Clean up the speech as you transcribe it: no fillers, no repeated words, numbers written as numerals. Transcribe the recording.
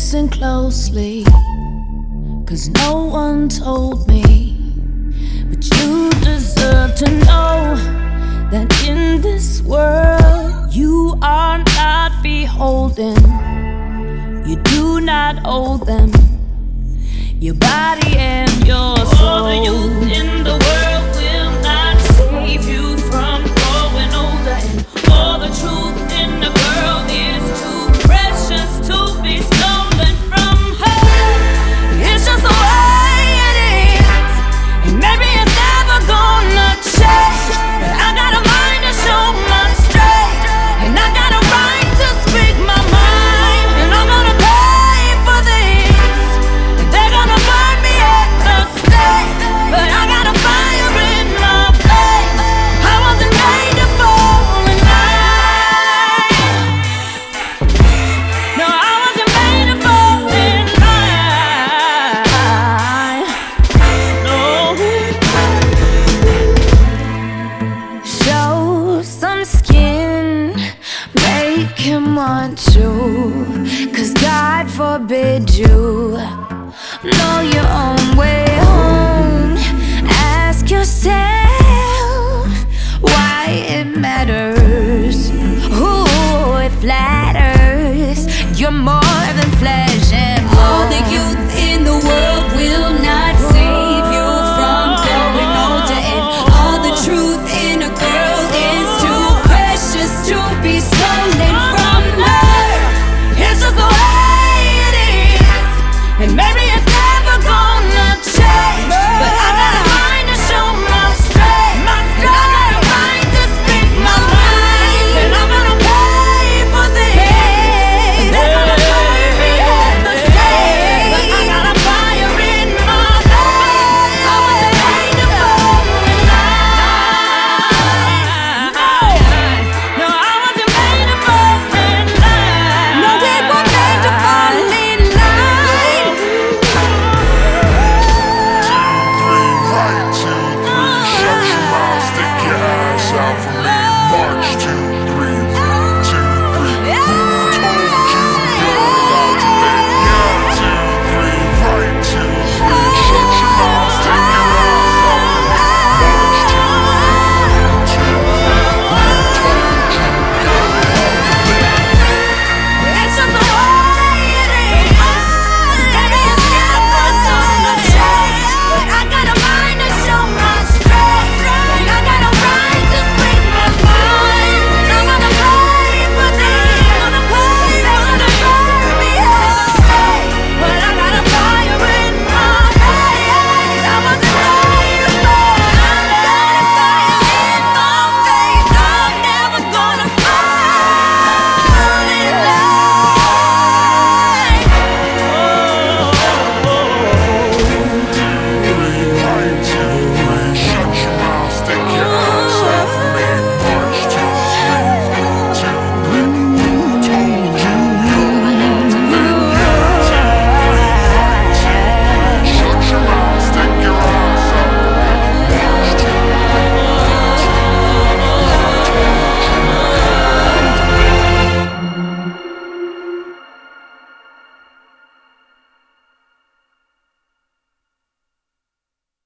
listen closely, 'cause no one told me. But you deserve to know that in this world you are not beholden. You do not owe them your body and your soul. All the youth in the world will not save you from growing older, and all the truth in the girl is too precious to be stolen from her. It's just the way it is, and maybe it's never gonna change. But I got a mind to show my strength, and I got a right to speak my mind, and I'm gonna pay for this. They're gonna burn me at the stake, but I got a fire in my face. I wasn't made to fall in line. No, I wasn't made to fall in line. No. Show some skin, make him want you, 'cause God forbid you know your own way home. Ask yourself why it matters. Ooh, it flatters. You're more